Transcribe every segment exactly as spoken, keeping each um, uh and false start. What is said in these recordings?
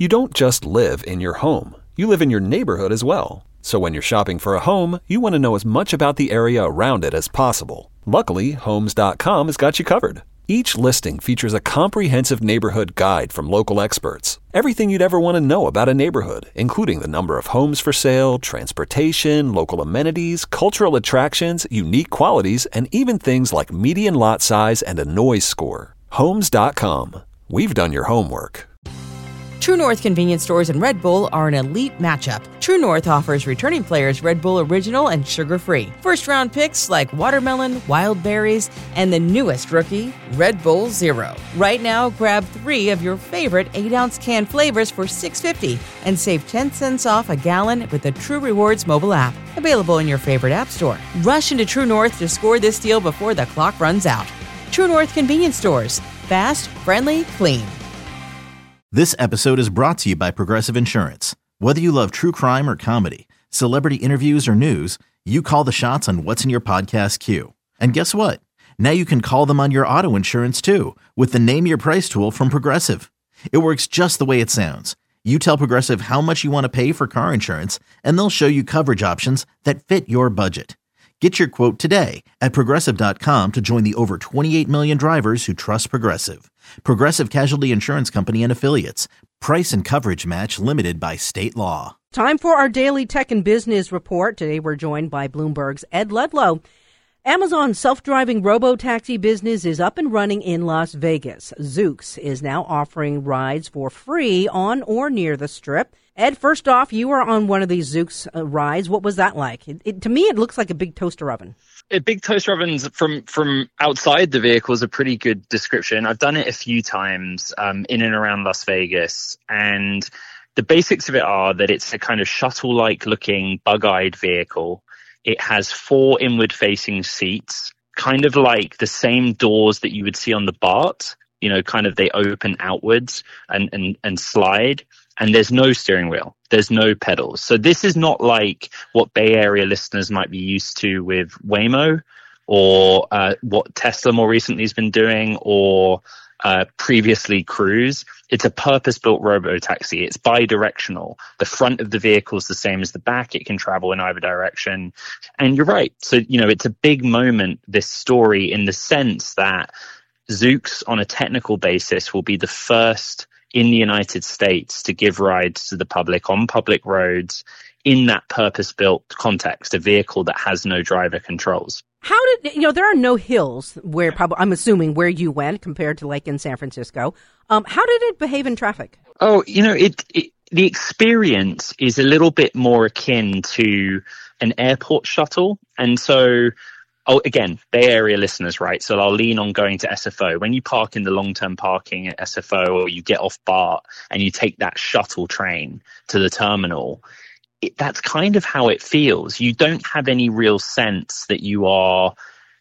You don't just live in your home. You live in your neighborhood as well. So when you're shopping for a home, you want to know as much about the area around it as possible. Luckily, Homes dot com has got you covered. Each listing features a comprehensive neighborhood guide from local experts. Everything you'd ever want to know about a neighborhood, including the number of homes for sale, transportation, local amenities, cultural attractions, unique qualities, and even things like median lot size and a noise score. Homes dot com. We've done your homework. True North convenience stores and Red Bull are an elite matchup. True North offers returning players Red Bull Original and sugar-free. First-round picks like watermelon, wild berries, and the newest rookie, Red Bull Zero. Right now, grab three of your favorite eight-ounce can flavors for six dollars and fifty cents and save ten cents off a gallon with the True Rewards mobile app. Available in your favorite app store. Rush into True North to score this deal before the clock runs out. True North convenience stores. Fast, friendly, clean. This episode is brought to you by Progressive Insurance. Whether you love true crime or comedy, celebrity interviews or news, you call the shots on what's in your podcast queue. And guess what? Now you can call them on your auto insurance too with the Name Your Price tool from Progressive. It works just the way it sounds. You tell Progressive how much you want to pay for car insurance, and they'll show you coverage options that fit your budget. Get your quote today at Progressive dot com to join the over twenty-eight million drivers who trust Progressive. Progressive Casualty Insurance Company and Affiliates. Price and coverage match limited by state law. Time for our daily tech and business report. Today we're joined by Bloomberg's Ed Ludlow. Amazon's self-driving robo-taxi business is up and running in Las Vegas. Zoox is now offering rides for free on or near the Strip. Ed, first off, you were on one of these Zoox uh, rides. What was that like? It, it, to me, it looks like a big toaster oven. A big toaster ovens from from outside the vehicle is a pretty good description. I've done it a few times um, in and around Las Vegas, and the basics of it are that it's a kind of shuttle-like looking bug-eyed vehicle. It has four inward-facing seats, kind of like the same doors that you would see on the BART. You know, kind of they open outwards and, and, and slide. And there's no steering wheel. There's no pedals. So this is not like what Bay Area listeners might be used to with Waymo or uh, what Tesla more recently has been doing or uh, previously Cruise. It's a purpose-built robo-taxi. It's bi-directional. The front of the vehicle is the same as the back. It can travel in either direction. And you're right. So, you know, it's a big moment, this story, in the sense that Zoox, on a technical basis, will be the first in the United States to give rides to the public on public roads in that purpose-built context, a vehicle that has no driver controls. How did, you know, there are no hills where, probably, I'm assuming, where you went compared to like in San Francisco. Um, how did it behave in traffic? Oh, you know, it, it the experience is a little bit more akin to an airport shuttle. And so, oh, again, Bay Area listeners, right? So I'll lean on going to S F O. When you park in the long-term parking at S F O or you get off BART and you take that shuttle train to the terminal, it, that's kind of how it feels. You don't have any real sense that you are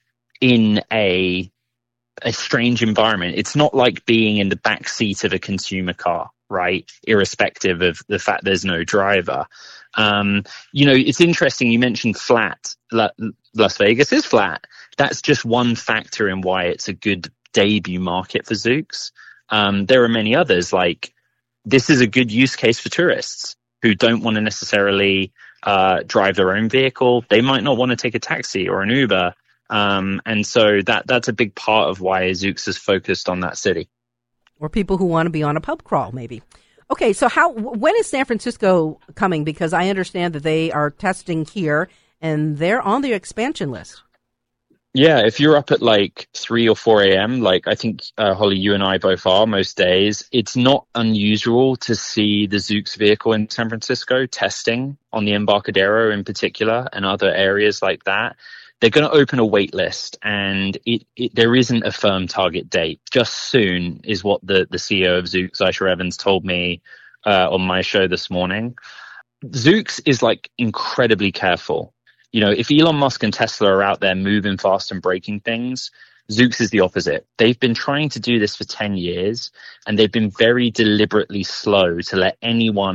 in a a strange environment. It's not like being in the back seat of a consumer car, right? Irrespective of the fact there's no driver. Um, you know, it's interesting. You mentioned flat. Las Vegas is flat. That's just one factor in why it's a good debut market for Zoox. Um, there are many others. Like, this is a good use case for tourists who don't want to necessarily uh, drive their own vehicle. They might not want to take a taxi or an Uber. Um, and so that that's a big part of why Zoox is focused on that city. Or people who want to be on a pub crawl, maybe. Okay, so how when is San Francisco coming? Because I understand that they are testing here, and they're on the expansion list. Yeah, if you're up at like three or four a.m., like I think, uh, Holly, you and I both are most days, it's not unusual to see the Zoox vehicle in San Francisco testing on the Embarcadero in particular and other areas like that. They're going to open a wait list, and it, it, there isn't a firm target date. Just soon is what the, the C E O of Zoox, Aisha Evans, told me uh, on my show this morning. Zoox is like incredibly careful. You know, if Elon Musk and Tesla are out there moving fast and breaking things, Zoox is the opposite. They've been trying to do this for ten years, and they've been very deliberately slow to let anyone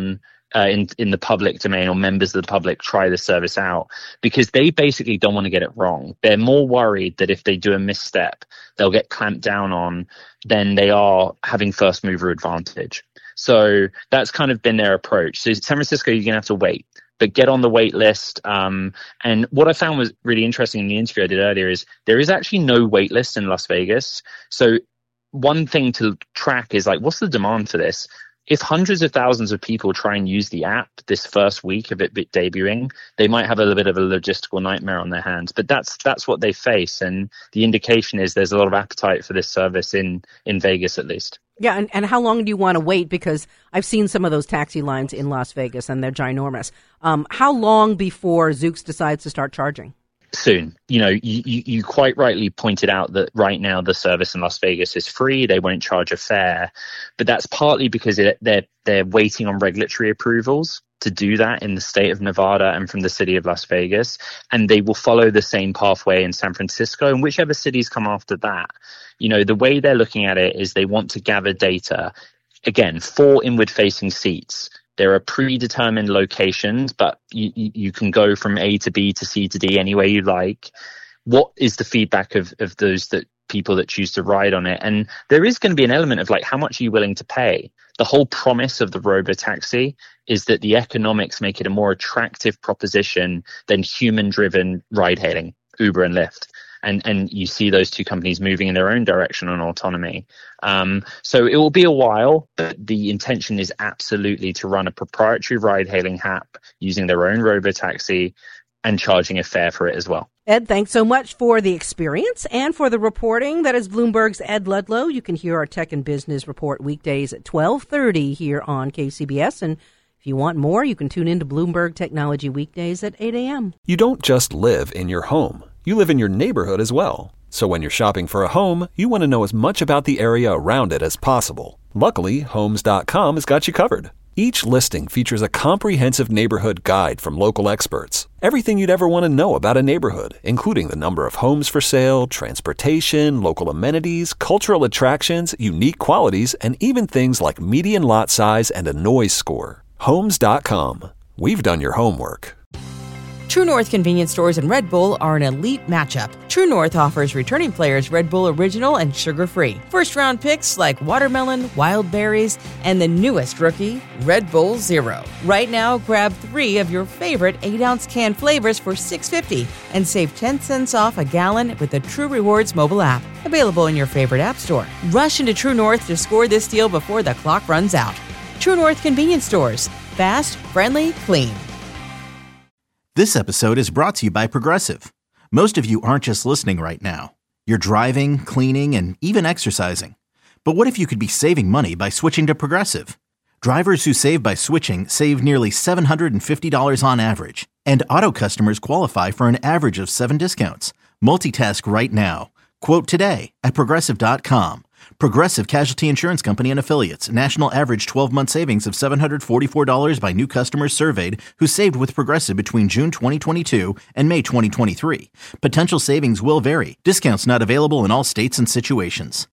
uh, in in the public domain, or members of the public try the service out, because they basically don't want to get it wrong. They're more worried that if they do a misstep, they'll get clamped down on than they are having first mover advantage. So that's kind of been their approach. So San Francisco, you're going to have to wait, but get on the wait list. Um, and what I found was really interesting in the interview I did earlier is there is actually no wait list in Las Vegas. So one thing to track is like, what's the demand for this? If hundreds of thousands of people try and use the app this first week of it debuting, they might have a little bit of a logistical nightmare on their hands. But that's that's what they face. And the indication is there's a lot of appetite for this service in, in Vegas, at least. Yeah, and, and how long do you want to wait? Because I've seen some of those taxi lines in Las Vegas, and they're ginormous. Um, how long before Zoox decides to start charging? Soon. You know, you, you, you quite rightly pointed out that right now the service in Las Vegas is free. They won't charge a fare, but that's partly because it, they're they're waiting on regulatory approvals to do that in the state of Nevada and from the city of Las Vegas, and they will follow the same pathway in San Francisco and whichever cities come after that. You know, the way they're looking at it is they want to gather data, again, for inward-facing seats. There are predetermined locations, but you, you can go from A to B to C to D any way you like. What is the feedback of, of those that people that choose to ride on it? And there is going to be an element of like, how much are you willing to pay? The whole promise of the robotaxi is that the economics make it a more attractive proposition than human-driven ride-hailing, Uber and Lyft. And and you see those two companies moving in their own direction on autonomy. Um, so it will be a while, but the intention is absolutely to run a proprietary ride-hailing app using their own robotaxi and charging a fare for it as well. Ed, thanks so much for the experience and for the reporting. That is Bloomberg's Ed Ludlow. You can hear our Tech and Business Report weekdays at twelve thirty here on K C B S. And if you want more, you can tune into Bloomberg Technology weekdays at eight a.m. You don't just live in your home. You live in your neighborhood as well. So when you're shopping for a home, you want to know as much about the area around it as possible. Luckily, Homes dot com has got you covered. Each listing features a comprehensive neighborhood guide from local experts. Everything you'd ever want to know about a neighborhood, including the number of homes for sale, transportation, local amenities, cultural attractions, unique qualities, and even things like median lot size and a noise score. Homes dot com. We've done your homework. True North convenience stores and Red Bull are an elite matchup. True North offers returning players Red Bull Original and sugar-free. First-round picks like watermelon, wild berries, and the newest rookie, Red Bull Zero. Right now, grab three of your favorite eight-ounce can flavors for six dollars and fifty cents and save ten cents off a gallon with the True Rewards mobile app. Available in your favorite app store. Rush into True North to score this deal before the clock runs out. True North convenience stores. Fast, friendly, clean. This episode is brought to you by Progressive. Most of you aren't just listening right now. You're driving, cleaning, and even exercising. But what if you could be saving money by switching to Progressive? Drivers who save by switching save nearly seven hundred fifty dollars on average. And auto customers qualify for an average of seven discounts. Multitask right now. Quote today at Progressive dot com. Progressive Casualty Insurance Company and Affiliates. National average twelve-month savings of seven hundred forty-four dollars by new customers surveyed who saved with Progressive between June twenty twenty-two and May twenty twenty-three. Potential savings will vary. Discounts not available in all states and situations.